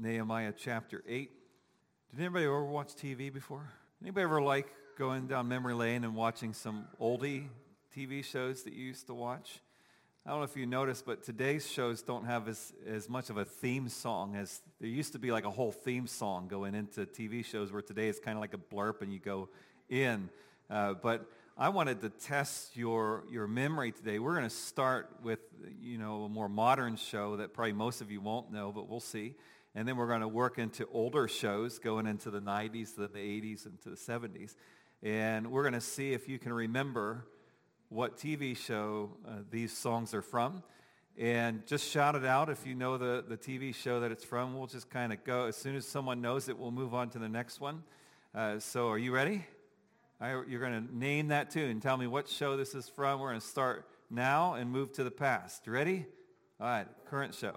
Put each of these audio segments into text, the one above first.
Nehemiah chapter 8. Did anybody ever watch TV before? Anybody ever like going down memory lane and watching some oldie TV shows that you used to watch? I don't know if you noticed, but today's shows don't have as much of a theme song as there used to be, like a whole theme song going into TV shows, where today it's kind of like a blurb and you go in. But I wanted to test your memory today. We're going to start with, a more modern show that probably most of you won't know, but we'll see. And then we're going to work into older shows going into the 90s, the 80s, and to the 70s. And we're going to see if you can remember what TV show these songs are from. And just shout it out if you know the TV show that it's from. We'll just kind of go. As soon as someone knows it, we'll move on to the next one. So are you ready? You're going to name that tune and tell me what show this is from. We're going to start now and move to the past. You ready? All right, current show.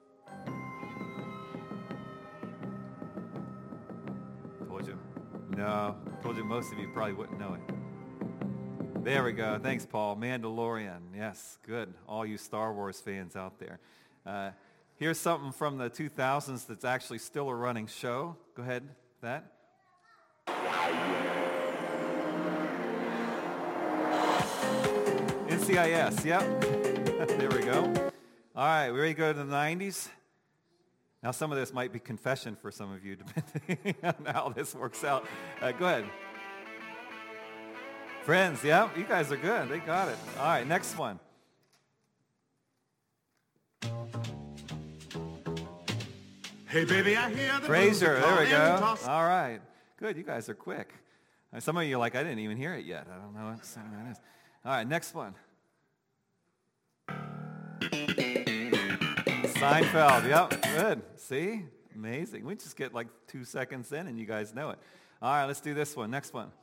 Told you. No, told you most of you probably wouldn't know it. There we go. Thanks, Paul. Mandalorian. Yes, good. All you Star Wars fans out there. Here's something from the 2000s that's actually still a running show. Go ahead with that. NCIS, yep. There we go. All right, we ready to go to the 90s? Now, some of this might be confession for some of you, depending on how this works out. Go ahead. Friends, yeah, you guys are good. They got it. All right, next one. Hey, baby, I hear the Frasier, there we go. All right, good. You guys are quick. Some of you are like, I didn't even hear it yet. I don't know what song that is. All right, next one. Seinfeld, yep, good. See? Amazing. We just get like 2 seconds in and you guys know it. All right, let's do this one. Next one.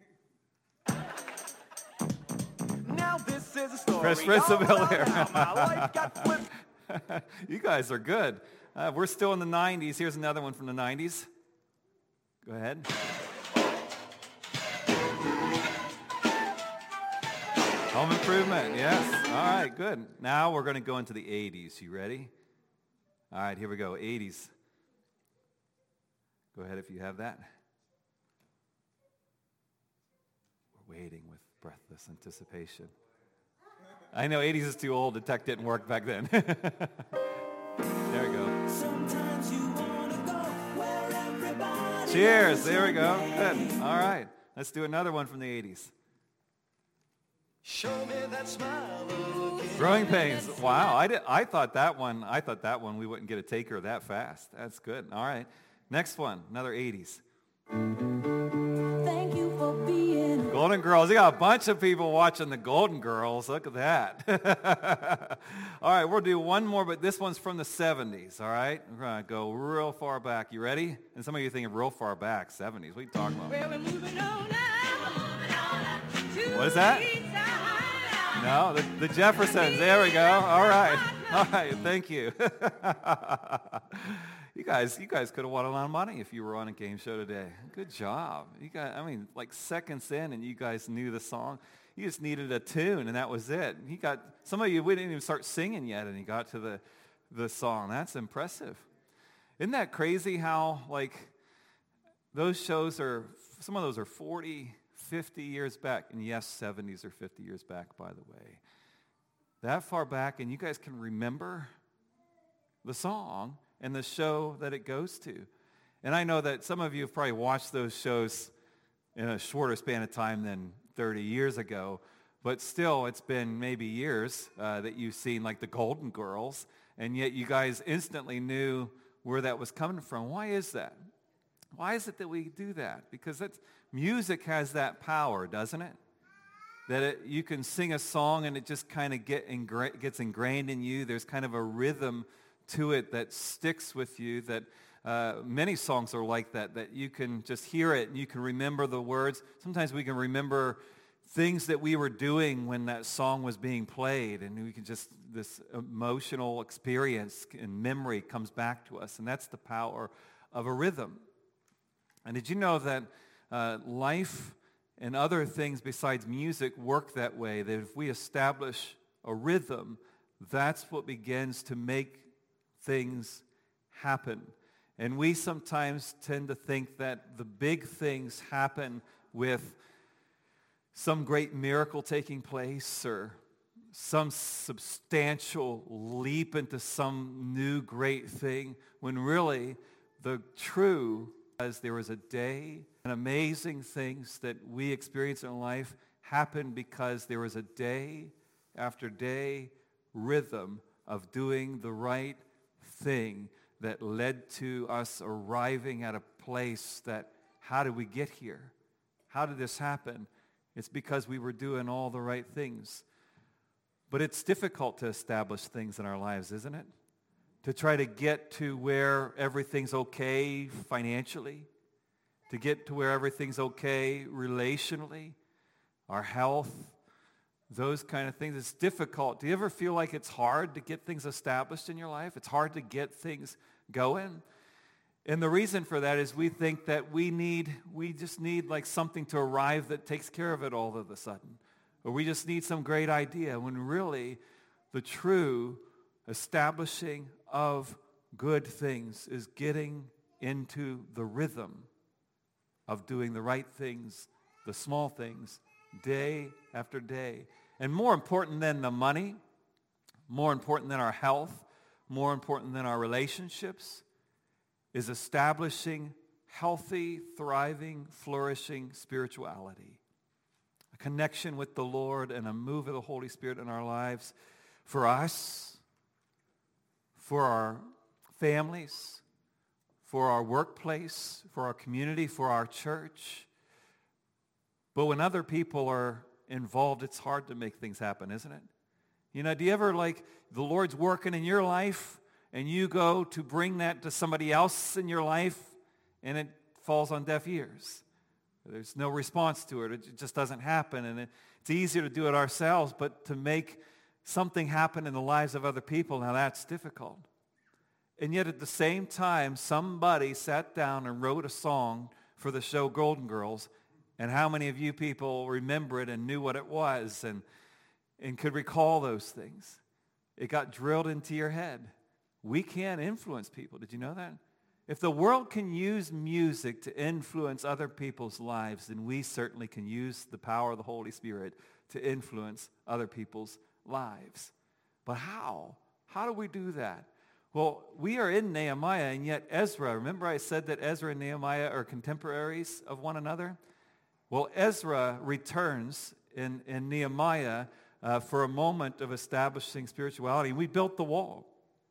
Now this is a story. Fresh Prince of Bel-Air. You guys are good. We're still in the 90s. Here's another one from the 90s. Go ahead. Home Improvement, yes. All right, good. Now we're going to go into the 80s. You ready? All right, here we go. 80s. Go ahead if you have that. We're waiting with breathless anticipation. I know 80s is too old. The tech didn't work back then. There we go. Sometimes you wanna go where everybody Cheers. There we go. Good. All right. Let's do another one from the 80s. Show me that smile again. Growing Pains. Wow, I thought that one we wouldn't get a taker that fast. That's good. All right. Next one, another 80s. Thank you for being Golden Girls. You got a bunch of people watching the Golden Girls. Look at that. All right, we'll do one more, but this one's from the 70s, all right? We're going to go real far back. You ready? And some of you thinking real far back, 70s. What are you talking about? Well, we're moving on now. What is that? No, the Jeffersons. There we go. All right. Thank you. You guys could have won a lot of money if you were on a game show today. Good job. You guys, like seconds in, and you guys knew the song. You just needed a tune, and that was it. Some of you, we didn't even start singing yet, and you got to the song. That's impressive. Isn't that crazy how, like, those shows some of those are 40, 50 years back. And yes, 70s or 50 years back, by the way. That far back, and you guys can remember the song and the show that it goes to. And I know that some of you have probably watched those shows in a shorter span of time than 30 years ago, but still it's been maybe years that you've seen like the Golden Girls, and yet you guys instantly knew where that was coming from. Why is that? Why is it that we do that? Because music has that power, doesn't it? That you can sing a song and it just kind of gets ingrained in you. There's kind of a rhythm to it that sticks with you, that many songs are like that you can just hear it and you can remember the words. Sometimes we can remember things that we were doing when that song was being played, and we can this emotional experience and memory comes back to us, and that's the power of a rhythm. And did you know that life and other things besides music work that way, that if we establish a rhythm, that's what begins to make things happen. And we sometimes tend to think that the big things happen with some great miracle taking place or some substantial leap into some new great thing, when really the true, as there was a day and amazing things that we experience in life happen because there was a day after day rhythm of doing the right thing that led to us arriving at a place that, how did we get here? How did this happen? It's because we were doing all the right things. But it's difficult to establish things in our lives, isn't it? To try to get to where everything's okay financially, to get to where everything's okay relationally, our health, those kind of things. It's difficult. Do you ever feel like it's hard to get things established in your life? It's hard to get things going? And the reason for that is we think that we just need like something to arrive that takes care of it all of a sudden. Or we just need some great idea, when really the true establishing of good things is getting into the rhythm of doing the right things, the small things, day after day. And more important than the money, more important than our health, more important than our relationships, is establishing healthy, thriving, flourishing spirituality. A connection with the Lord and a move of the Holy Spirit in our lives for us, for our families, for our workplace, for our community, for our church. But when other people are involved, it's hard to make things happen, isn't it? You know, do you ever like the Lord's working in your life and you go to bring that to somebody else in your life and it falls on deaf ears? There's no response to it. It just doesn't happen. And it's easier to do it ourselves, but to make something happen in the lives of other people, now that's difficult. And yet at the same time, somebody sat down and wrote a song for the show Golden Girls. And how many of you people remember it and knew what it was and could recall those things? It got drilled into your head. We can influence people. Did you know that? If the world can use music to influence other people's lives, then we certainly can use the power of the Holy Spirit to influence other people's lives. But how? How do we do that? Well, we are in Nehemiah, and yet Ezra, remember I said that Ezra and Nehemiah are contemporaries of one another? Well, Ezra returns in Nehemiah for a moment of establishing spirituality. We built the wall.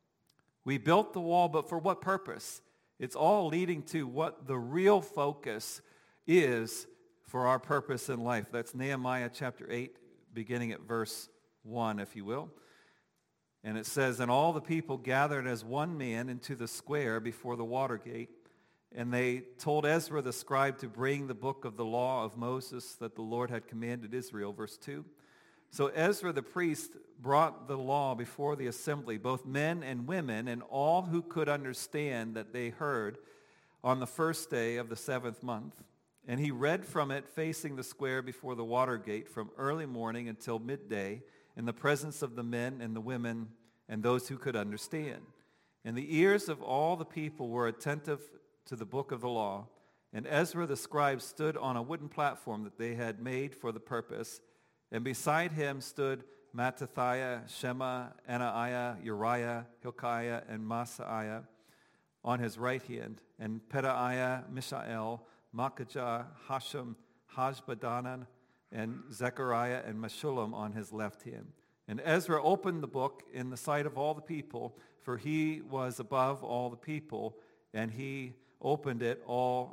We built the wall, but for what purpose? It's all leading to what the real focus is for our purpose in life. That's Nehemiah chapter 8, beginning at verse 1, if you will. And it says, "And all the people gathered as one man into the square before the water gate. And they told Ezra the scribe to bring the book of the law of Moses that the Lord had commanded Israel." Verse 2. "So Ezra the priest brought the law before the assembly, both men and women, and all who could understand that they heard on the first day of the 7th month. And he read from it facing the square before the water gate from early morning until midday in the presence of the men and the women and those who could understand. And the ears of all the people were attentive to the book of the law. And Ezra the scribe stood on a wooden platform that they had made for the purpose. And beside him stood Mattithiah, Shema, Anaiah, Uriah, Hilkiah, and Maaseiah on his right hand, and Pedaiah, Mishael, Makajah, Hashem, Hashbaddanan, and Zechariah and Meshullam on his left hand. And Ezra opened the book in the sight of all the people, for he was above all the people, and he opened it, all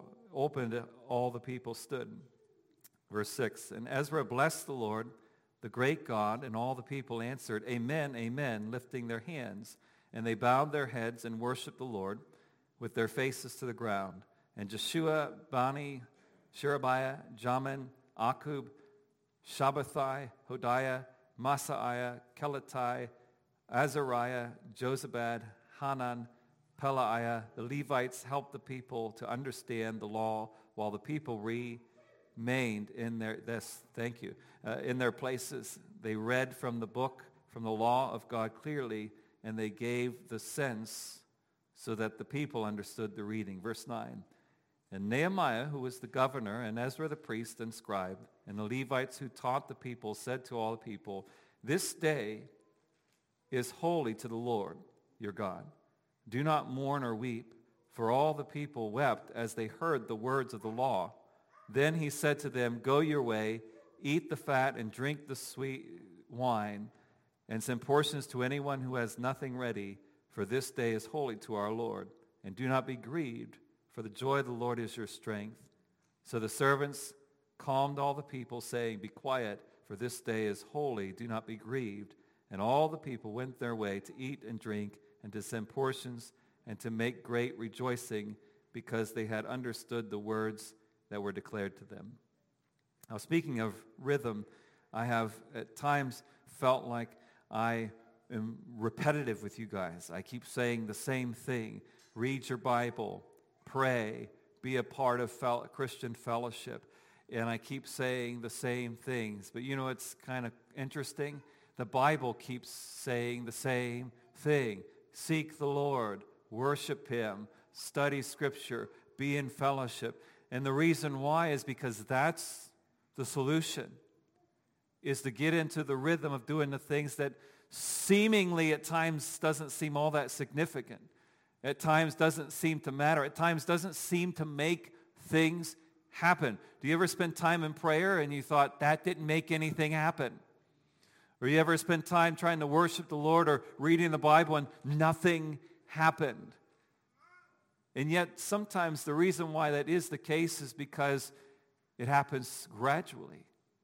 the people stood." Verse 6, "And Ezra blessed the Lord, the great God, and all the people answered, 'Amen, amen,' lifting their hands. And they bowed their heads and worshiped the Lord with their faces to the ground. And Jeshua, Bani, Sherebiah, Jamin, Akub, Shabbathai, Hodiah, Maaseiah, Kelatai, Azariah, Jozabad, Hanan, Pelaiah, the Levites helped the people to understand the law while the people remained in their places. They read from the book, from the law of God clearly, and they gave the sense so that the people understood the reading. Verse 9. And Nehemiah, who was the governor, and Ezra the priest and scribe, and the Levites who taught the people, said to all the people, this day is holy to the Lord your God. Do not mourn or weep, for all the people wept as they heard the words of the law. Then he said to them, go your way, eat the fat and drink the sweet wine, and send portions to anyone who has nothing ready, for this day is holy to our Lord. And do not be grieved, for the joy of the Lord is your strength. So the servants calmed all the people, saying, be quiet, for this day is holy, do not be grieved. And all the people went their way to eat and drink, and to send portions, and to make great rejoicing, because they had understood the words that were declared to them. Now, speaking of rhythm, I have at times felt like I am repetitive with you guys. I keep saying the same thing. Read your Bible, pray, be a part of Christian fellowship. And I keep saying the same things. But you know, it's kind of interesting. The Bible keeps saying the same thing. Seek the Lord, worship Him, study Scripture, be in fellowship. And the reason why is because that's the solution, is to get into the rhythm of doing the things that seemingly at times doesn't seem all that significant. At times doesn't seem to matter. At times doesn't seem to make things happen. Do you ever spend time in prayer and you thought, that didn't make anything happen? Or you ever spend time trying to worship the Lord or reading the Bible and nothing happened? And yet sometimes the reason why that is the case is because it happens gradually.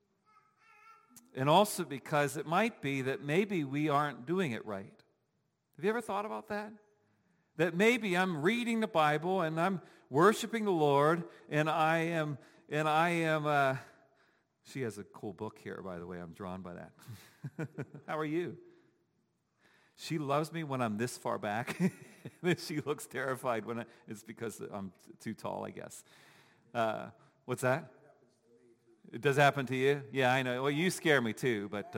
And also because it might be that maybe we aren't doing it right. Have you ever thought about that? That maybe I'm reading the Bible and I'm worshiping the Lord and I am, she has a cool book here, by the way. I'm drawn by that. How are you? She loves me when I'm this far back. Then she looks terrified when it's because I'm too tall, I guess. What's that? It does happen to you? Yeah, I know. Well, you scare me too, but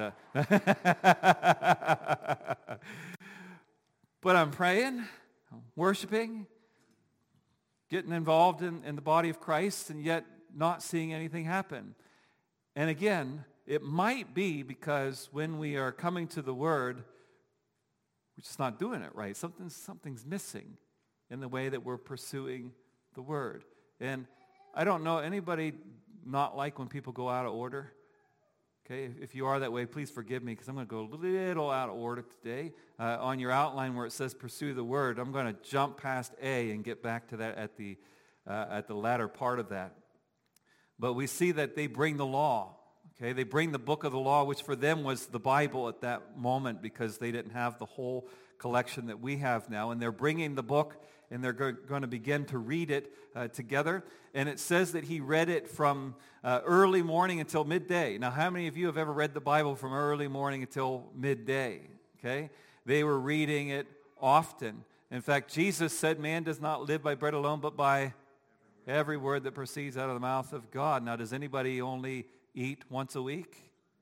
but I'm praying, worshiping, getting involved in the body of Christ, and yet not seeing anything happen. And again, it might be because when we are coming to the Word, we're just not doing it right. Something's missing in the way that we're pursuing the Word. And I don't know, anybody not like when people go out of order? Okay, if you are that way, please forgive me because I'm going to go a little out of order today. On your outline where it says pursue the Word, I'm going to jump past A and get back to that at the latter part of that. But we see that they bring the law. Okay, they bring the book of the law, which for them was the Bible at that moment because they didn't have the whole collection that we have now. And they're bringing the book and they're going to begin to read it together. And it says that he read it from early morning until midday. Now, how many of you have ever read the Bible from early morning until midday? Okay, they were reading it often. In fact, Jesus said, man does not live by bread alone, but by every word that proceeds out of the mouth of God. Now, does anybody only eat once a week?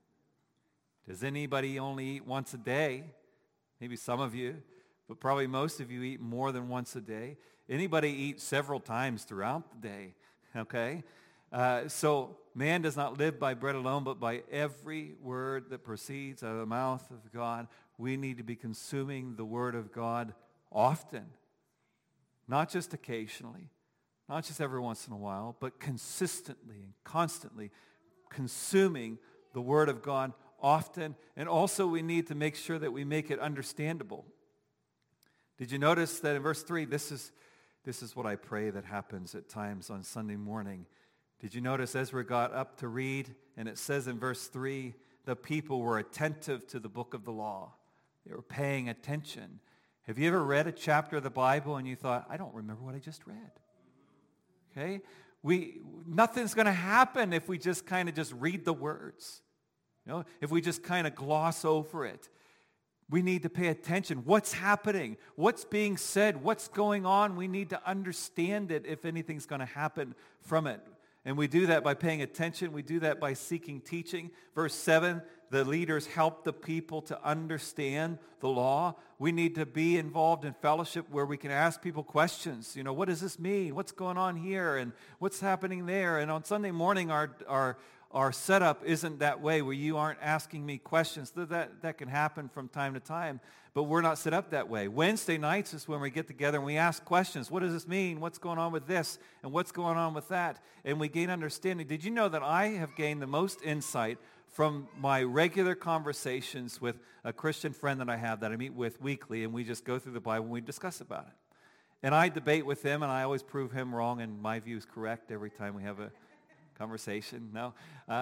Does anybody only eat once a day? Maybe some of you, but probably most of you eat more than once a day. Anybody eat several times throughout the day, okay? So man does not live by bread alone, but by every word that proceeds out of the mouth of God. We need to be consuming the Word of God often, not just occasionally, not just every once in a while, but consistently and constantly consuming the Word of God often. And also we need to make sure that we make it understandable. Did you notice that in verse 3, this is what I pray that happens at times on Sunday morning. Did you notice Ezra got up to read, and it says in verse 3, the people were attentive to the book of the law. They were paying attention. Have you ever read a chapter of the Bible and you thought, I don't remember what I just read? Okay? Nothing's going to happen if we just kind of just read the words. You know, if we just kind of gloss over it. We need to pay attention. What's happening? What's being said? What's going on? We need to understand it if anything's going to happen from it. And we do that by paying attention. We do that by seeking teaching. Verse 7, the leaders help the people to understand the law. We need to be involved in fellowship where we can ask people questions. You know, what does this mean? What's going on here? And what's happening there? And on Sunday morning, our setup isn't that way where you aren't asking me questions. That can happen from time to time, but we're not set up that way. Wednesday nights is when we get together and we ask questions. What does this mean? What's going on with this? And what's going on with that? And we gain understanding. Did you know that I have gained the most insight from my regular conversations with a Christian friend that I have that I meet with weekly, and we just go through the Bible and we discuss about it. And I debate with him, and I always prove him wrong, and my view is correct every time we have a conversation. No,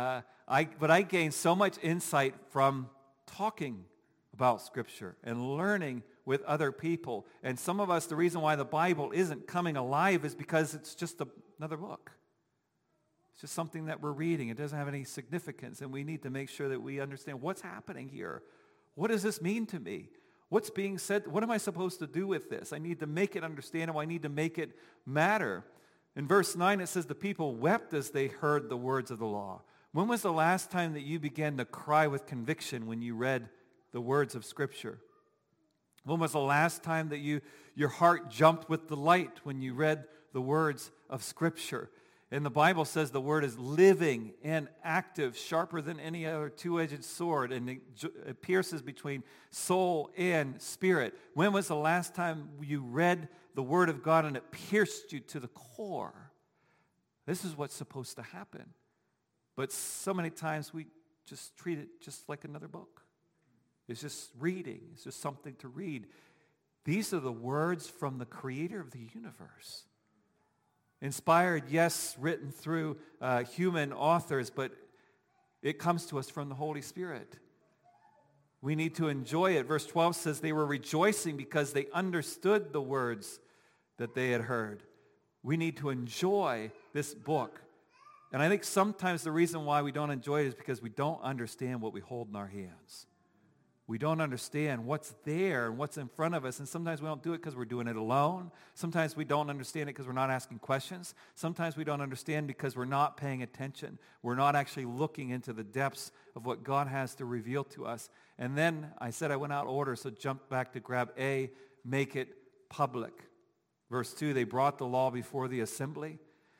but I gain so much insight from talking about Scripture and learning with other people. And some of us, the reason why the Bible isn't coming alive is because it's just another book. It's just something that we're reading. It doesn't have any significance, and we need to make sure that we understand what's happening here. What does this mean to me? What's being said? What am I supposed to do with this? I need to make it understandable. I need to make it matter. In verse 9, it says, the people wept as they heard the words of the law. When was the last time that you began to cry with conviction when you read the words of Scripture? When was the last time that your heart jumped with delight when you read the words of Scripture? And the Bible says the word is living and active, sharper than any other two-edged sword, and it pierces between soul and spirit. When was the last time you read the Word of God and it pierced you to the core? This is what's supposed to happen. But so many times we just treat it just like another book. It's just reading. It's just something to read. These are the words from the Creator of the universe. Inspired, yes, written through human authors, but it comes to us from the Holy Spirit. We need to enjoy it. Verse 12 says they were rejoicing because they understood the words that they had heard. We need to enjoy this book. And I think sometimes the reason why we don't enjoy it is because we don't understand what we hold in our hands. We don't understand what's there and what's in front of us. And sometimes we don't do it because we're doing it alone. Sometimes we don't understand it because we're not asking questions. Sometimes we don't understand because we're not paying attention. We're not actually looking into the depths of what God has to reveal to us. And then I said I went out of order, so jump back to grab A, make it public. Verse 2, they brought the law before the assembly.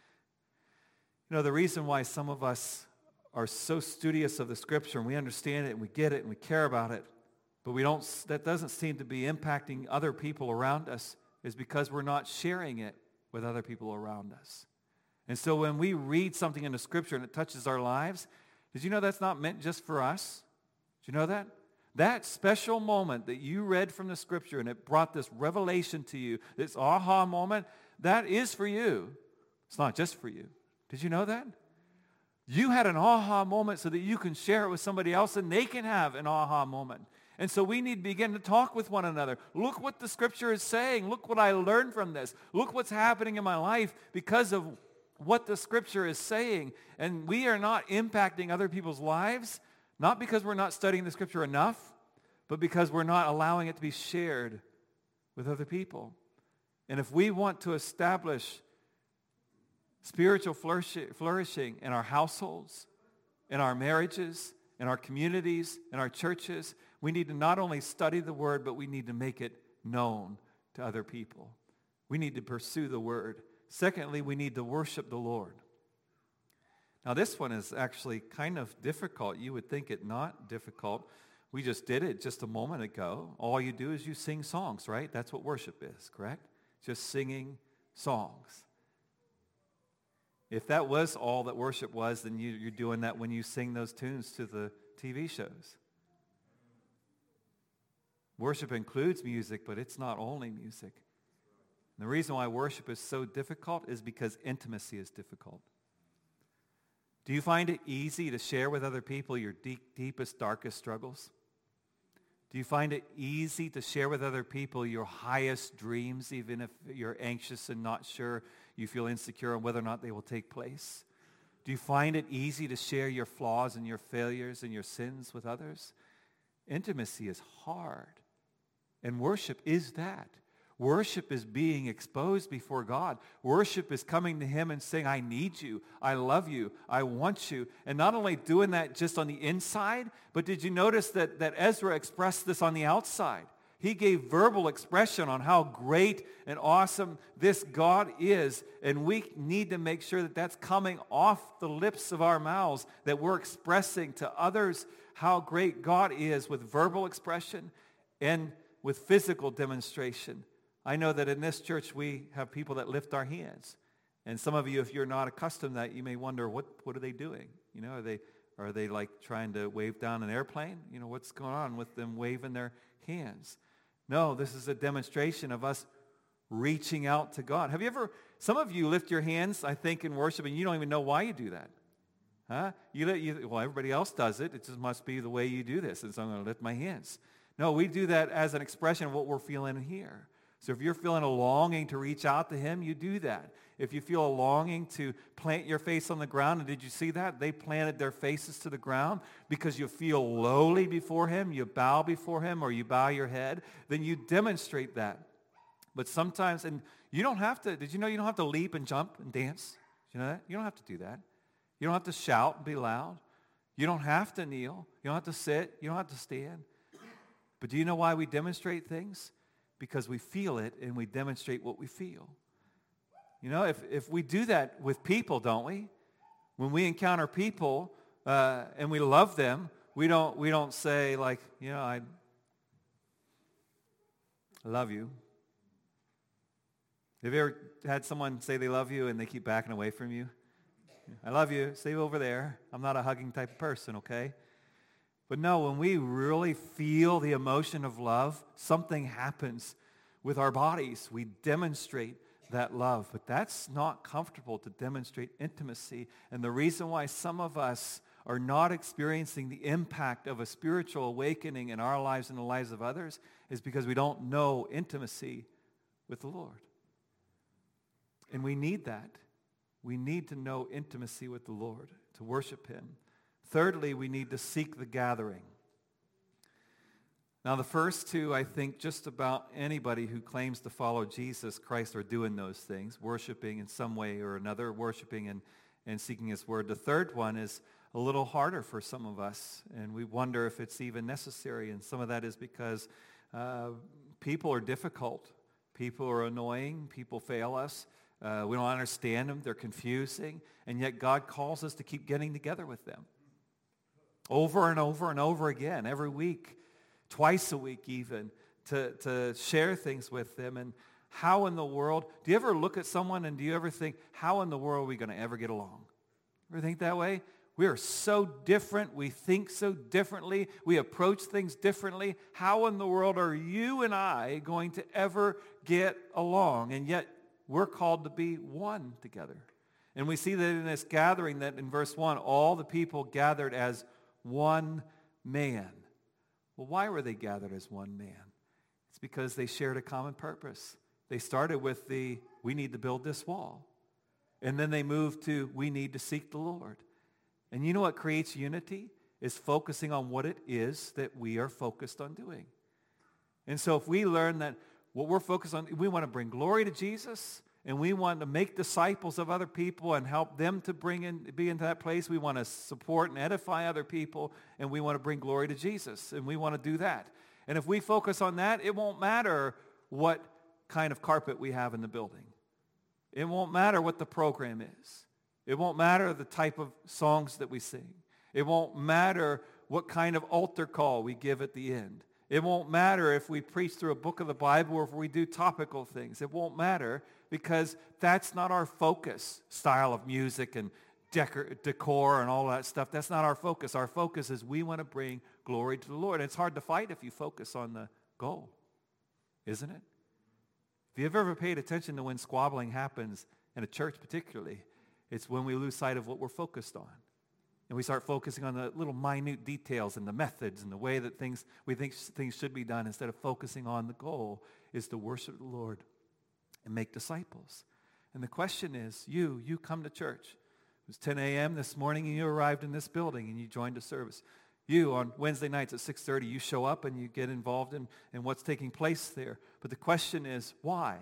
You know, the reason why some of us are so studious of the Scripture and we understand it and we get it and we care about it, but that doesn't seem to be impacting other people around us, is because we're not sharing it with other people around us. And so when we read something in the Scripture and it touches our lives, did you know that's not meant just for us? Did you know that? That special moment that you read from the Scripture and it brought this revelation to you, this aha moment, that is for you. It's not just for you. Did you know that? You had an aha moment so that you can share it with somebody else and they can have an aha moment. And so we need to begin to talk with one another. Look what the Scripture is saying. Look what I learned from this. Look what's happening in my life because of what the Scripture is saying. And we are not impacting other people's lives, not because we're not studying the Scripture enough, but because we're not allowing it to be shared with other people. And if we want to establish spiritual flourishing in our households, in our marriages, in our communities, in our churches, we need to not only study the Word, but we need to make it known to other people. We need to pursue the Word. Secondly, we need to worship the Lord. Now this one is actually kind of difficult. You would think it not difficult. We just did it just a moment ago. All you do is you sing songs, right? That's what worship is, correct? Just singing songs. If that was all that worship was, then you're doing that when you sing those tunes to the TV shows. Worship includes music, but it's not only music. And the reason why worship is so difficult is because intimacy is difficult. Do you find it easy to share with other people your deepest, darkest struggles? Do you find it easy to share with other people your highest dreams, even if you're anxious and not sure, you feel insecure on whether or not they will take place? Do you find it easy to share your flaws and your failures and your sins with others? Intimacy is hard. And worship is that. Worship is being exposed before God. Worship is coming to him and saying, I need you, I love you, I want you. And not only doing that just on the inside, but did you notice that Ezra expressed this on the outside? He gave verbal expression on how great and awesome this God is. And we need to make sure that that's coming off the lips of our mouths, that we're expressing to others how great God is with verbal expression and with physical demonstration. I know that in this church we have people that lift our hands. And some of you, if you're not accustomed to that, you may wonder, what are they doing? You know, are they like trying to wave down an airplane? You know, what's going on with them waving their hands? No, this is a demonstration of us reaching out to God. Have you ever, some of you lift your hands, I think, in worship, and you don't even know why you do that. Huh? Well, everybody else does it. It just must be the way you do this, and so I'm going to lift my hands. No, we do that as an expression of what we're feeling here. So if you're feeling a longing to reach out to him, you do that. If you feel a longing to plant your face on the ground, and did you see that? They planted their faces to the ground because you feel lowly before him, you bow before him, or you bow your head, then you demonstrate that. But sometimes, and you don't have to, did you know you don't have to leap and jump and dance? You know that? You don't have to do that. You don't have to shout and be loud. You don't have to kneel. You don't have to sit. You don't have to stand. But do you know why we demonstrate things? Because we feel it and we demonstrate what we feel. You know, if we do that with people, don't we? When we encounter people and we love them, we don't say like, you know, I love you. Have you ever had someone say they love you and they keep backing away from you? I love you. Stay over there. I'm not a hugging type of person, okay? But no, when we really feel the emotion of love, something happens with our bodies. We demonstrate that love. But that's not comfortable to demonstrate intimacy. And the reason why some of us are not experiencing the impact of a spiritual awakening in our lives and the lives of others is because we don't know intimacy with the Lord. And we need that. We need to know intimacy with the Lord, to worship him. Thirdly, we need to seek the gathering. Now, the first two, I think just about anybody who claims to follow Jesus Christ are doing those things, worshiping in some way or another, worshiping and seeking his word. The third one is a little harder for some of us, and we wonder if it's even necessary. And some of that is because people are difficult. People are annoying. People fail us. We don't understand them. They're confusing. And yet God calls us to keep getting together with them. Over and over and over again, every week, twice a week even, to share things with them. And how in the world, do you ever look at someone and do you ever think, how in the world are we going to ever get along? Ever think that way? We are so different. We think so differently. We approach things differently. How in the world are you and I going to ever get along? And yet, we're called to be one together. And we see that in this gathering, that in verse 1, all the people gathered as one man. Well, why were they gathered as one man? It's because they shared a common purpose. They started with we need to build this wall. And then they moved to, we need to seek the Lord. And you know what creates unity? Is focusing on what it is that we are focused on doing. And so if we learn that what we're focused on, we want to bring glory to Jesus, and we want to make disciples of other people and help them to be into that place. We want to support and edify other people, and we want to bring glory to Jesus, and we want to do that. And if we focus on that, it won't matter what kind of carpet we have in the building. It won't matter what the program is. It won't matter the type of songs that we sing. It won't matter what kind of altar call we give at the end. It won't matter if we preach through a book of the Bible or if we do topical things. It won't matter because that's not our focus, style of music and decor and all that stuff. That's not our focus. Our focus is we want to bring glory to the Lord. And it's hard to fight if you focus on the goal, isn't it? If you've ever paid attention to when squabbling happens in a church particularly, it's when we lose sight of what we're focused on. And we start focusing on the little minute details and the methods and the way that we think things should be done instead of focusing on the goal is to worship the Lord and make disciples. And the question is, you come to church. It was 10 a.m. this morning and you arrived in this building and you joined a service. You, on Wednesday nights at 6:30, you show up and you get involved in what's taking place there. But the question is, why?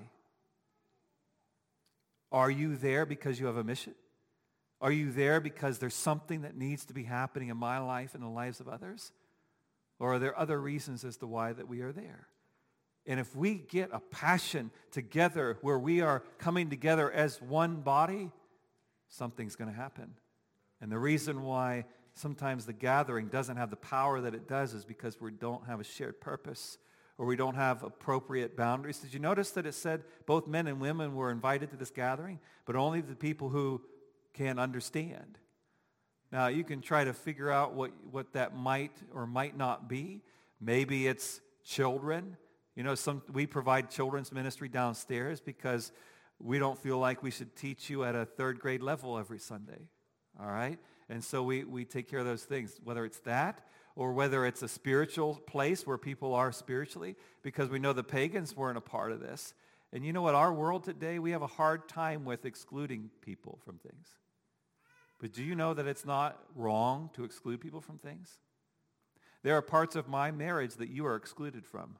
Are you there because you have a mission? Are you there because there's something that needs to be happening in my life and the lives of others? Or are there other reasons as to why that we are there? And if we get a passion together where we are coming together as one body, something's going to happen. And the reason why sometimes the gathering doesn't have the power that it does is because we don't have a shared purpose or we don't have appropriate boundaries. Did you notice that it said both men and women were invited to this gathering, but only the people who can understand? Now, you can try to figure out what that might or might not be. Maybe it's children. You know, we provide children's ministry downstairs because we don't feel like we should teach you at a third grade level every Sunday. All right? And so we take care of those things, whether it's that or whether it's a spiritual place where people are spiritually, because we know the pagans weren't a part of this. And you know what? Our world today, we have a hard time with excluding people from things. But do you know that it's not wrong to exclude people from things? There are parts of my marriage that you are excluded from.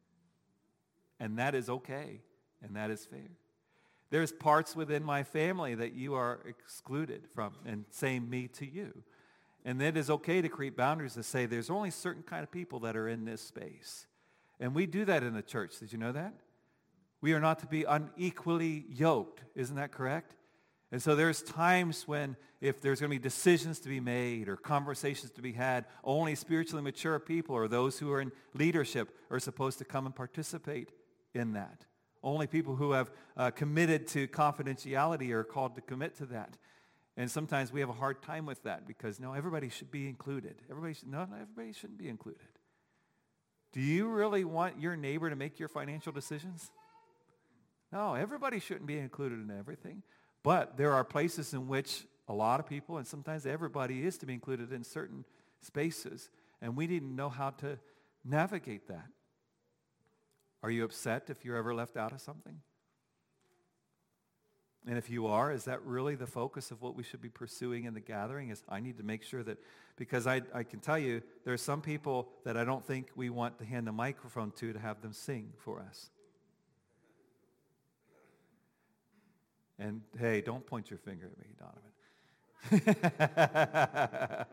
And that is okay, and that is fair. There's parts within my family that you are excluded from, and same me to you. And it is okay to create boundaries to say there's only certain kind of people that are in this space. And we do that in the church. Did you know that? We are not to be unequally yoked. Isn't that correct? And so there's times when if there's going to be decisions to be made or conversations to be had, only spiritually mature people or those who are in leadership are supposed to come and participate in that. Only people who have committed to confidentiality are called to commit to that. And sometimes we have a hard time with that because, no, everybody should be included. Everybody shouldn't be included. Do you really want your neighbor to make your financial decisions? No, everybody shouldn't be included in everything. But there are places in which a lot of people, and sometimes everybody, is to be included in certain spaces. And we need to know how to navigate that. Are you upset if you're ever left out of something? And if you are, is that really the focus of what we should be pursuing in the gathering? Is I need to make sure that, because I can tell you, there are some people that I don't think we want to hand the microphone to have them sing for us. And hey, don't point your finger at me, Donovan.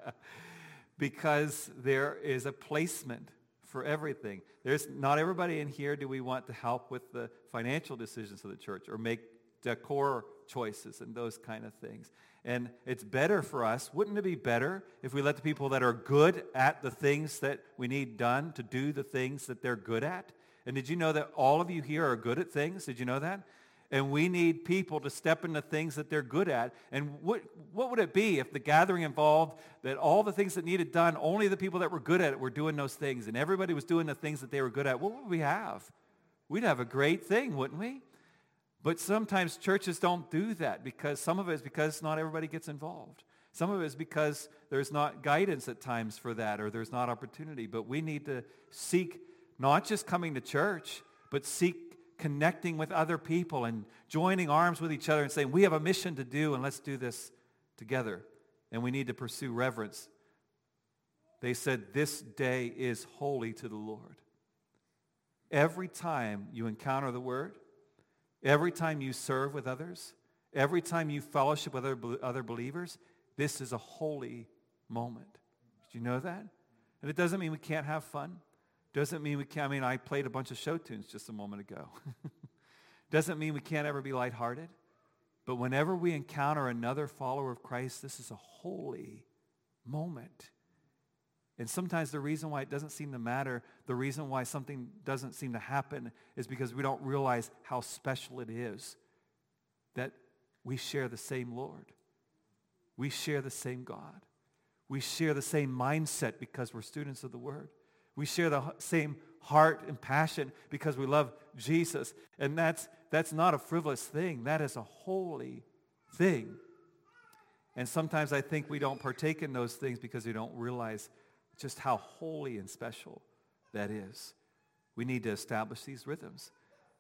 Because there is a placement for everything. There's not everybody in here do we want to help with the financial decisions of the church or make decor choices and those kind of things. And it's better for us, wouldn't it be better if we let the people that are good at the things that we need done to do the things that they're good at? And did you know that all of you here are good at things? Did you know that? And we need people to step into things that they're good at. And what would it be if the gathering involved that all the things that needed done, only the people that were good at it were doing those things, and everybody was doing the things that they were good at? What would we have? We'd have a great thing, wouldn't we? But sometimes churches don't do that because some of it is because not everybody gets involved. Some of it is because there's not guidance at times for that or there's not opportunity. But we need to seek not just coming to church, but seek connecting with other people and joining arms with each other and saying, we have a mission to do and let's do this together. And we need to pursue reverence. They said, this day is holy to the Lord. Every time you encounter the Word, every time you serve with others, every time you fellowship with other believers, this is a holy moment. Did you know that? And it doesn't mean we can't have fun. Doesn't mean we can't. I mean, I played a bunch of show tunes just a moment ago. Doesn't mean we can't ever be lighthearted. But whenever we encounter another follower of Christ, this is a holy moment. And sometimes the reason why it doesn't seem to matter, the reason why something doesn't seem to happen is because we don't realize how special it is that we share the same Lord. We share the same God. We share the same mindset because we're students of the Word. We share the same heart and passion because we love Jesus. And that's not a frivolous thing. That is a holy thing. And sometimes I think we don't partake in those things because we don't realize just how holy and special that is. We need to establish these rhythms.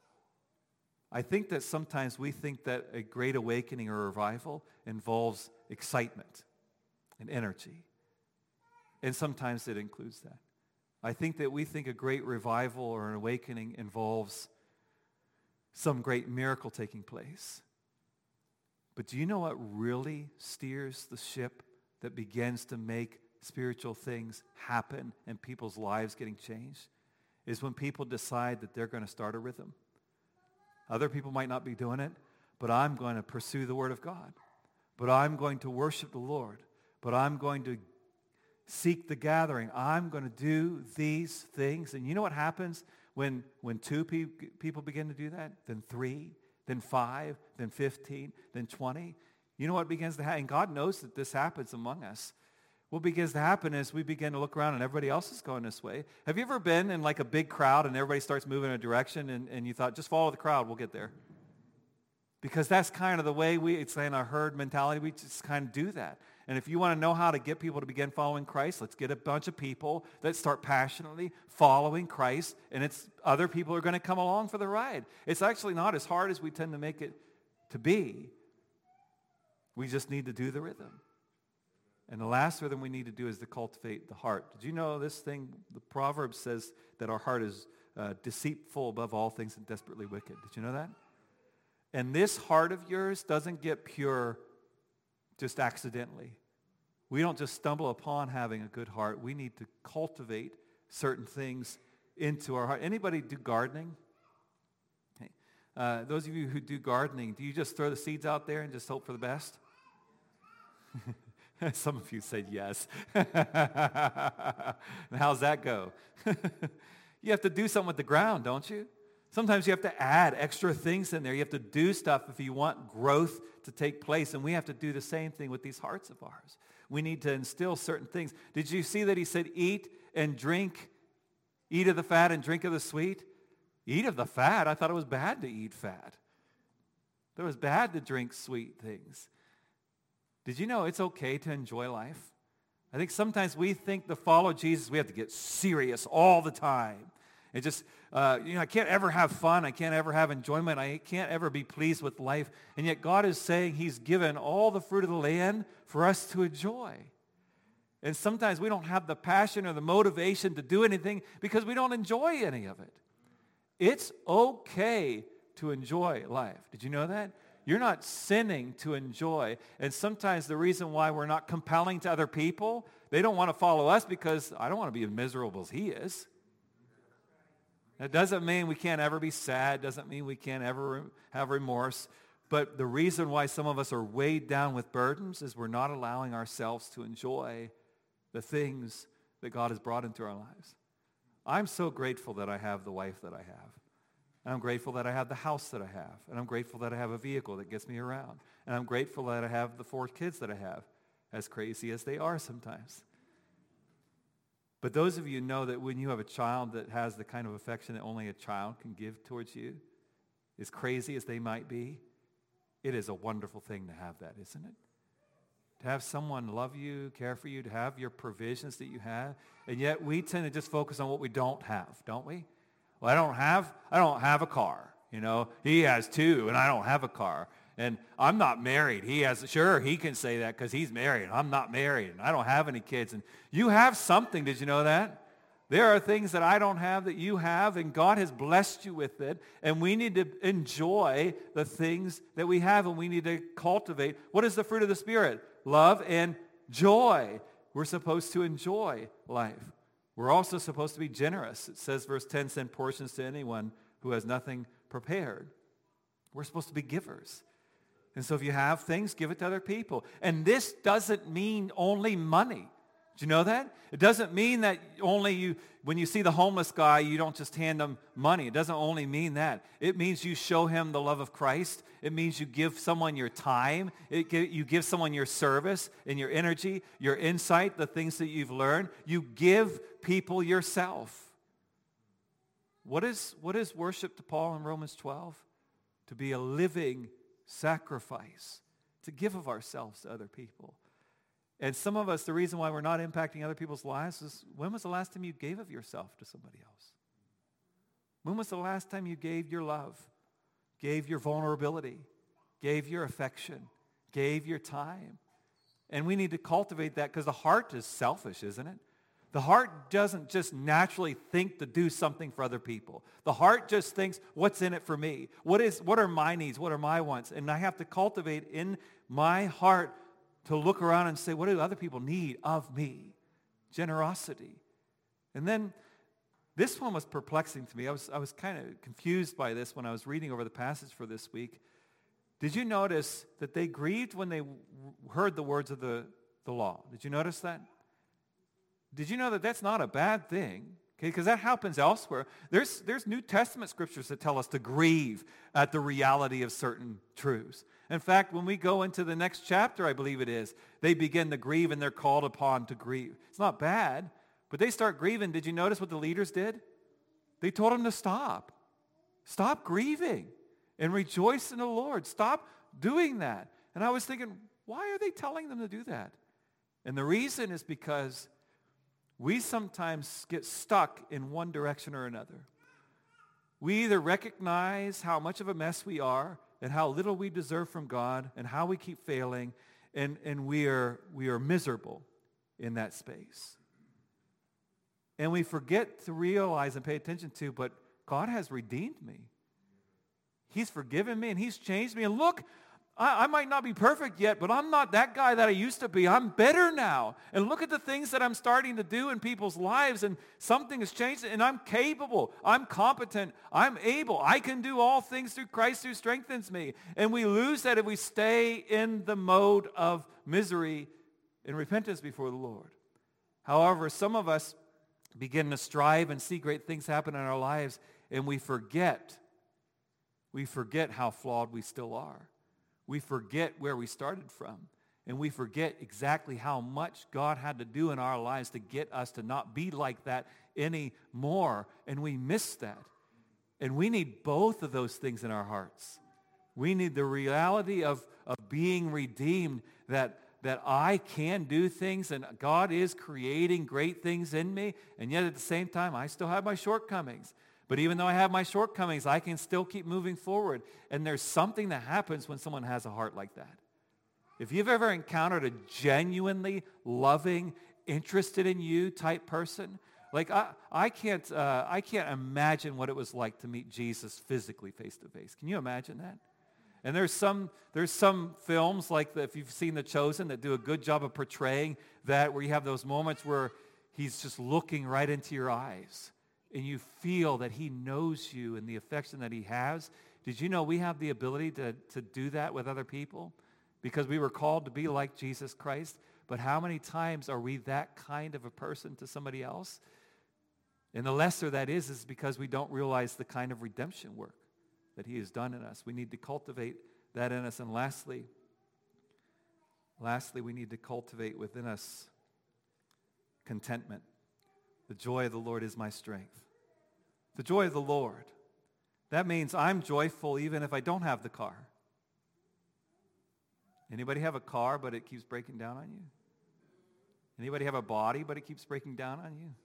I think that sometimes we think that a great awakening or revival involves excitement and energy. And sometimes it includes that. I think that we think a great revival or an awakening involves some great miracle taking place. But do you know what really steers the ship that begins to make spiritual things happen and people's lives getting changed? Is when people decide that they're going to start a rhythm. Other people might not be doing it, but I'm going to pursue the Word of God. But I'm going to worship the Lord. But I'm going to seek the gathering. I'm going to do these things. And you know what happens when two people begin to do that? Then 3, then 5, then 15, then 20. You know what begins to happen? And God knows that this happens among us. What begins to happen is we begin to look around and everybody else is going this way. Have you ever been in like a big crowd and everybody starts moving in a direction and you thought, just follow the crowd, we'll get there? Because that's kind of the way it's in our herd mentality. We just kind of do that. And if you want to know how to get people to begin following Christ, let's get a bunch of people that start passionately following Christ, and other people are going to come along for the ride. It's actually not as hard as we tend to make it to be. We just need to do the rhythm. And the last rhythm we need to do is to cultivate the heart. Did you know this thing? The proverb says that our heart is deceitful above all things and desperately wicked. Did you know that? And this heart of yours doesn't get pure just accidentally. We don't just stumble upon having a good heart. We need to cultivate certain things into our heart. Anybody do gardening? Okay. Those of you who do gardening, do you just throw the seeds out there and just hope for the best? Some of you said yes. How's that go? You have to do something with the ground, don't you? Sometimes you have to add extra things in there. You have to do stuff if you want growth to take place. And we have to do the same thing with these hearts of ours. We need to instill certain things. Did you see that he said eat and drink, eat of the fat and drink of the sweet? Eat of the fat? I thought it was bad to eat fat. It was bad to drink sweet things. Did you know it's okay to enjoy life? I think sometimes we think to follow Jesus, we have to get serious all the time. It just, I can't ever have fun. I can't ever have enjoyment. I can't ever be pleased with life. And yet God is saying he's given all the fruit of the land for us to enjoy. And sometimes we don't have the passion or the motivation to do anything because we don't enjoy any of it. It's okay to enjoy life. Did you know that? You're not sinning to enjoy. And sometimes the reason why we're not compelling to other people, they don't want to follow us because I don't want to be as miserable as he is. That doesn't mean we can't ever be sad. Doesn't mean we can't ever have remorse. But the reason why some of us are weighed down with burdens is we're not allowing ourselves to enjoy the things that God has brought into our lives. I'm so grateful that I have the wife that I have. And I'm grateful that I have the house that I have. And I'm grateful that I have a vehicle that gets me around. And I'm grateful that I have the 4 kids that I have, as crazy as they are sometimes. But those of you know that when you have a child that has the kind of affection that only a child can give towards you, as crazy as they might be, it is a wonderful thing to have that, isn't it? To have someone love you, care for you, to have your provisions that you have. And yet we tend to just focus on what we don't have, don't we? Well, I don't have a car. He has 2 and I don't have a car. And I'm not married. He can say that because he's married. I'm not married and I don't have any kids. And you have something, did you know that? There are things that I don't have that you have, and God has blessed you with it. And we need to enjoy the things that we have, and we need to cultivate. What is the fruit of the Spirit? Love and joy. We're supposed to enjoy life. We're also supposed to be generous. It says, verse 10, send portions to anyone who has nothing prepared. We're supposed to be givers. And so if you have things, give it to other people. And this doesn't mean only money. Do you know that? It doesn't mean that only when you see the homeless guy, you don't just hand him money. It doesn't only mean that. It means you show him the love of Christ. It means you give someone your time. You give someone your service and your energy, your insight, the things that you've learned. You give people yourself. What is worship to Paul in Romans 12? To be a living sacrifice, to give of ourselves to other people. And some of us, the reason why we're not impacting other people's lives is, when was the last time you gave of yourself to somebody else? When was the last time you gave your love, gave your vulnerability, gave your affection, gave your time? And we need to cultivate that, because the heart is selfish, isn't it? The heart doesn't just naturally think to do something for other people. The heart just thinks, what's in it for me? What are my needs? What are my wants? And I have to cultivate in my heart to look around and say, what do other people need of me? Generosity. And then this one was perplexing to me. I was kind of confused by this when I was reading over the passage for this week. Did you notice that they grieved when they heard the words of the law? Did you notice that? Did you know that that's not a bad thing? Okay, because that happens elsewhere. There's New Testament scriptures that tell us to grieve at the reality of certain truths. In fact, when we go into the next chapter, I believe it is, they begin to grieve and they're called upon to grieve. It's not bad, but they start grieving. Did you notice what the leaders did? They told them to stop. Stop grieving and rejoice in the Lord. Stop doing that. And I was thinking, why are they telling them to do that? And the reason is because we sometimes get stuck in one direction or another. We either recognize how much of a mess we are and how little we deserve from God and how we keep failing, and we are miserable in that space. And we forget to realize and pay attention to, but God has redeemed me. He's forgiven me and he's changed me. And look, I might not be perfect yet, but I'm not that guy that I used to be. I'm better now. And look at the things that I'm starting to do in people's lives, and something has changed, and I'm capable. I'm competent. I'm able. I can do all things through Christ who strengthens me. And we lose that if we stay in the mode of misery and repentance before the Lord. However, some of us begin to strive and see great things happen in our lives, and we forget how flawed we still are. We forget where we started from, and we forget exactly how much God had to do in our lives to get us to not be like that anymore, and we miss that. And we need both of those things in our hearts. We need the reality of being redeemed, that I can do things, and God is creating great things in me, and yet at the same time, I still have my shortcomings. But even though I have my shortcomings, I can still keep moving forward. And there's something that happens when someone has a heart like that. If you've ever encountered a genuinely loving, interested in you type person, like I can't imagine what it was like to meet Jesus physically face to face. Can you imagine that? And there's some films like if you've seen The Chosen that do a good job of portraying that, where you have those moments where he's just looking right into your eyes. And you feel that he knows you and the affection that he has. Did you know we have the ability to do that with other people? Because we were called to be like Jesus Christ. But how many times are we that kind of a person to somebody else? And the lesser that is because we don't realize the kind of redemption work that he has done in us. We need to cultivate that in us. And lastly, we need to cultivate within us contentment. The joy of the Lord is my strength. The joy of the Lord. That means I'm joyful even if I don't have the car. Anybody have a car but it keeps breaking down on you? Anybody have a body but it keeps breaking down on you?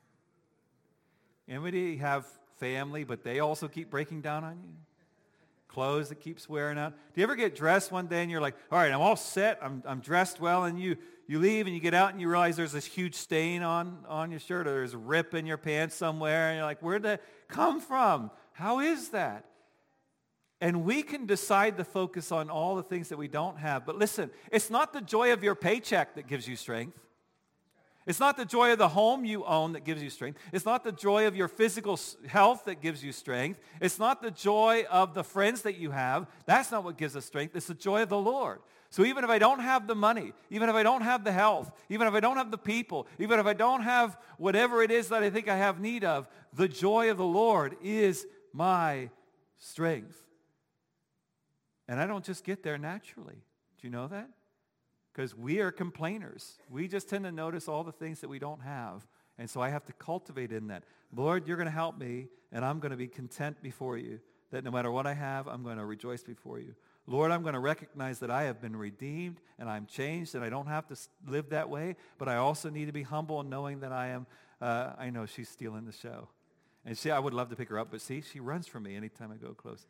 Anybody have family but they also keep breaking down on you? Clothes that keeps wearing out? Do you ever get dressed one day and you're like, all right, I'm all set, I'm dressed well, and you leave and you get out and you realize there's this huge stain on your shirt, or there's a rip in your pants somewhere, and you're like, where'd that come from? How is that? And we can decide to focus on all the things that we don't have. But listen, it's not the joy of your paycheck that gives you strength. It's not the joy of the home you own that gives you strength. It's not the joy of your physical health that gives you strength. It's not the joy of the friends that you have. That's not what gives us strength. It's the joy of the Lord. So even if I don't have the money, even if I don't have the health, even if I don't have the people, even if I don't have whatever it is that I think I have need of, the joy of the Lord is my strength. And I don't just get there naturally. Do you know that? Because we are complainers. We just tend to notice all the things that we don't have. And so I have to cultivate in that. Lord, you're going to help me, and I'm going to be content before you, that no matter what I have, I'm going to rejoice before you. Lord, I'm going to recognize that I have been redeemed, and I'm changed, and I don't have to live that way, but I also need to be humble in knowing that I am, I know she's stealing the show. And I would love to pick her up, but see, she runs from me anytime I go close.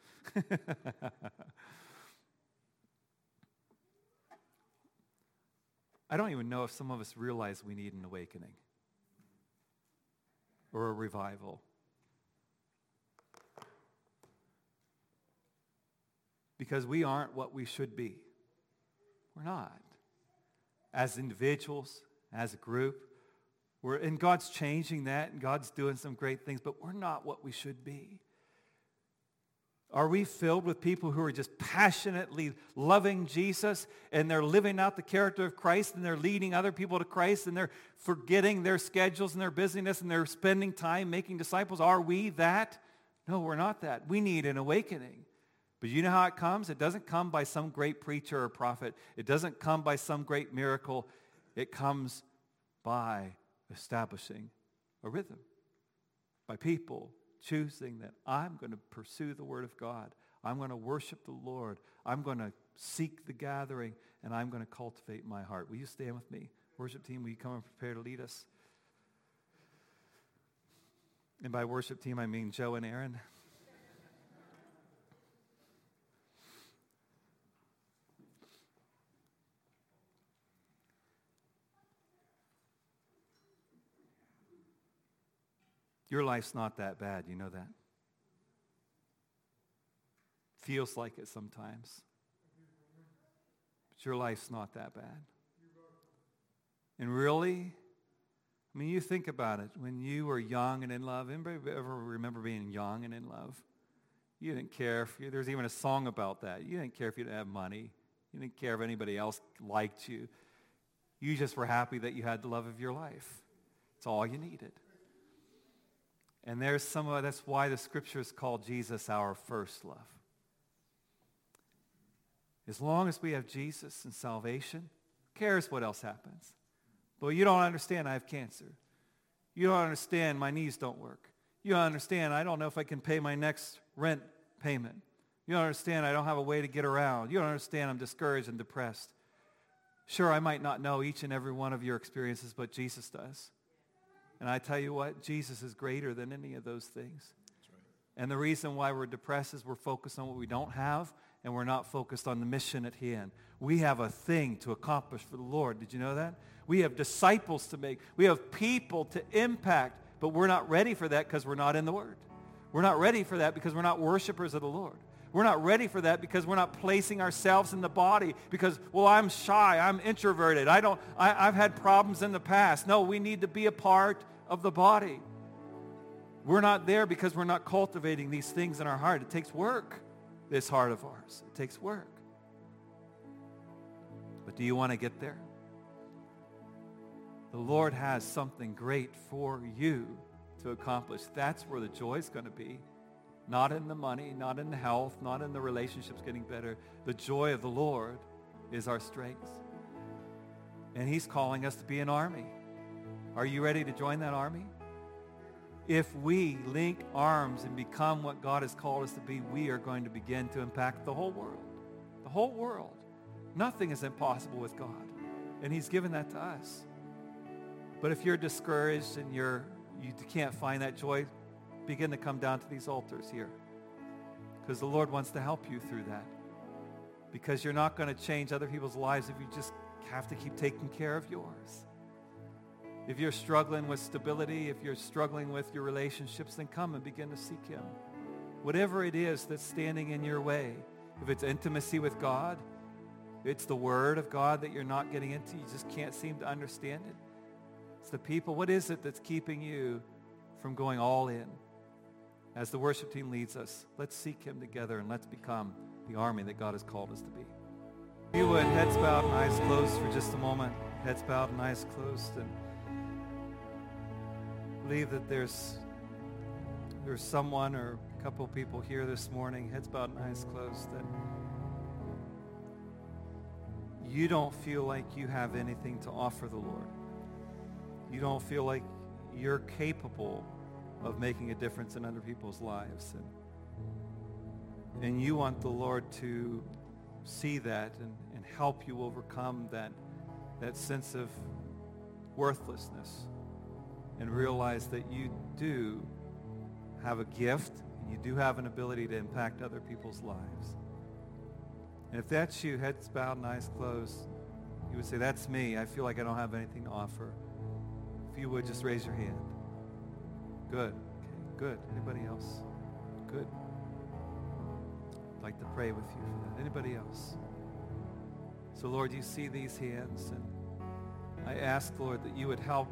I don't even know if some of us realize we need an awakening. or a revival. Because we aren't what we should be. We're not. As individuals, as a group, and God's changing that, and God's doing some great things, but we're not what we should be. Are we filled with people who are just passionately loving Jesus, and they're living out the character of Christ, and they're leading other people to Christ, and they're forgetting their schedules and their busyness, and they're spending time making disciples? Are we that? No, we're not that. We need an awakening. But you know how it comes? It doesn't come by some great preacher or prophet. It doesn't come by some great miracle. It comes by establishing a rhythm, by people choosing that I'm going to pursue the Word of God. I'm going to worship the Lord. I'm going to seek the gathering, and I'm going to cultivate my heart. Will you stand with me? Worship team, will you come and prepare to lead us? And by worship team, I mean Joe and Aaron. Your life's not that bad, you know that? Feels like it sometimes. But your life's not that bad. And really, I mean, you think about it. When you were young and in love, anybody ever remember being young and in love? You didn't care if there's even a song about that. You didn't care if you didn't have money. You didn't care if anybody else liked you. You just were happy that you had the love of your life. It's all you needed. And that's why the scriptures call Jesus our first love. As long as we have Jesus and salvation, who cares what else happens? Well, you don't understand, I have cancer. You don't understand, my knees don't work. You don't understand, I don't know if I can pay my next rent payment. You don't understand, I don't have a way to get around. You don't understand, I'm discouraged and depressed. Sure, I might not know each and every one of your experiences, but Jesus does. And I tell you what, Jesus is greater than any of those things. That's right. And the reason why we're depressed is we're focused on what we don't have, and we're not focused on the mission at hand. We have a thing to accomplish for the Lord. Did you know that? We have disciples to make. We have people to impact, but we're not ready for that because we're not in the Word. We're not ready for that because we're not worshipers of the Lord. We're not ready for that because we're not placing ourselves in the body because, well, I'm shy, I'm introverted, I've had problems in the past. No, we need to be a part of the body. We're not there because we're not cultivating these things in our heart. It takes work, this heart of ours. It takes work. But do you want to get there? The Lord has something great for you to accomplish. That's where the joy is going to be. Not in the money, not in the health, not in the relationships getting better. The joy of the Lord is our strength. And He's calling us to be an army. Are you ready to join that army? If we link arms and become what God has called us to be, we are going to begin to impact the whole world. The whole world. Nothing is impossible with God. And He's given that to us. But if you're discouraged and you can't find that joy, begin to come down to these altars here. Because the Lord wants to help you through that. Because you're not going to change other people's lives if you just have to keep taking care of yours. If you're struggling with stability, if you're struggling with your relationships, then come and begin to seek Him. Whatever it is that's standing in your way, if it's intimacy with God, it's the Word of God that you're not getting into, you just can't seem to understand it. It's the people. What is it that's keeping you from going all in? As the worship team leads us, let's seek Him together and let's become the army that God has called us to be. If you would, heads bowed and eyes closed for just a moment. Heads bowed and eyes closed. And believe that there's someone or a couple of people here this morning, heads bowed and eyes closed, that you don't feel like you have anything to offer the Lord. You don't feel like you're capable of making a difference in other people's lives. And you want the Lord to see that and help you overcome that sense of worthlessness and realize that you do have a gift and you do have an ability to impact other people's lives. And if that's you, heads bowed and eyes closed, you would say, that's me. I feel like I don't have anything to offer. If you would, just raise your hand. Good. Okay, good. Anybody else? Good. I'd like to pray with you for that. Anybody else? So, Lord, you see these hands, and I ask, Lord, that you would help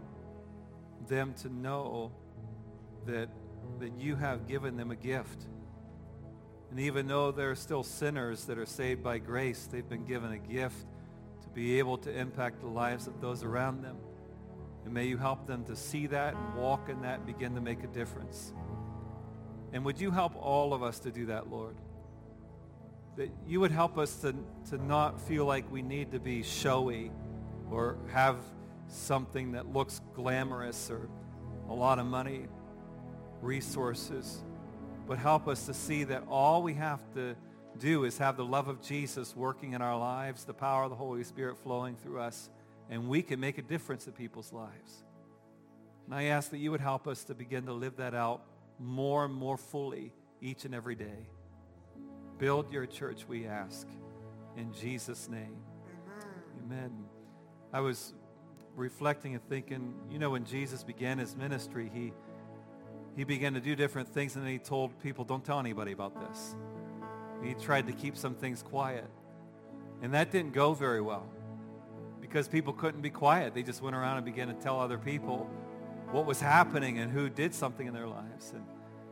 them to know that you have given them a gift. And even though they're still sinners that are saved by grace, they've been given a gift to be able to impact the lives of those around them. And may you help them to see that and walk in that and begin to make a difference. And would you help all of us to do that, Lord? That you would help us to not feel like we need to be showy or have something that looks glamorous or a lot of money, resources, but help us to see that all we have to do is have the love of Jesus working in our lives, the power of the Holy Spirit flowing through us, and we can make a difference in people's lives. And I ask that you would help us to begin to live that out more and more fully each and every day. Build your church, we ask, in Jesus' name. Amen. I was reflecting and thinking, when Jesus began his ministry, he began to do different things, and then he told people, don't tell anybody about this. He tried to keep some things quiet. And that didn't go very well because people couldn't be quiet. They just went around and began to tell other people what was happening and who did something in their lives. And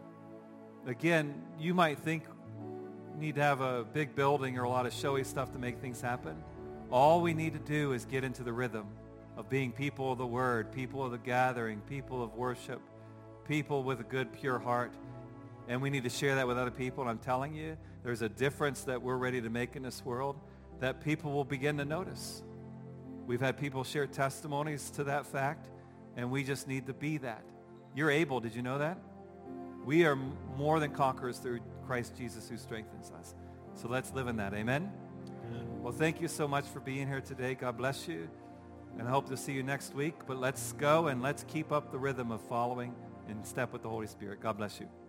again, you might think you need to have a big building or a lot of showy stuff to make things happen. All we need to do is get into the rhythm of being people of the Word, people of the gathering, people of worship, people with a good, pure heart. And we need to share that with other people. And I'm telling you, there's a difference that we're ready to make in this world that people will begin to notice. We've had people share testimonies to that fact, and we just need to be that. You're able. Did you know that? We are more than conquerors through Christ Jesus who strengthens us. So let's live in that. Amen? Well, thank you so much for being here today. God bless you. And I hope to see you next week. But let's go and let's keep up the rhythm of following in step with the Holy Spirit. God bless you.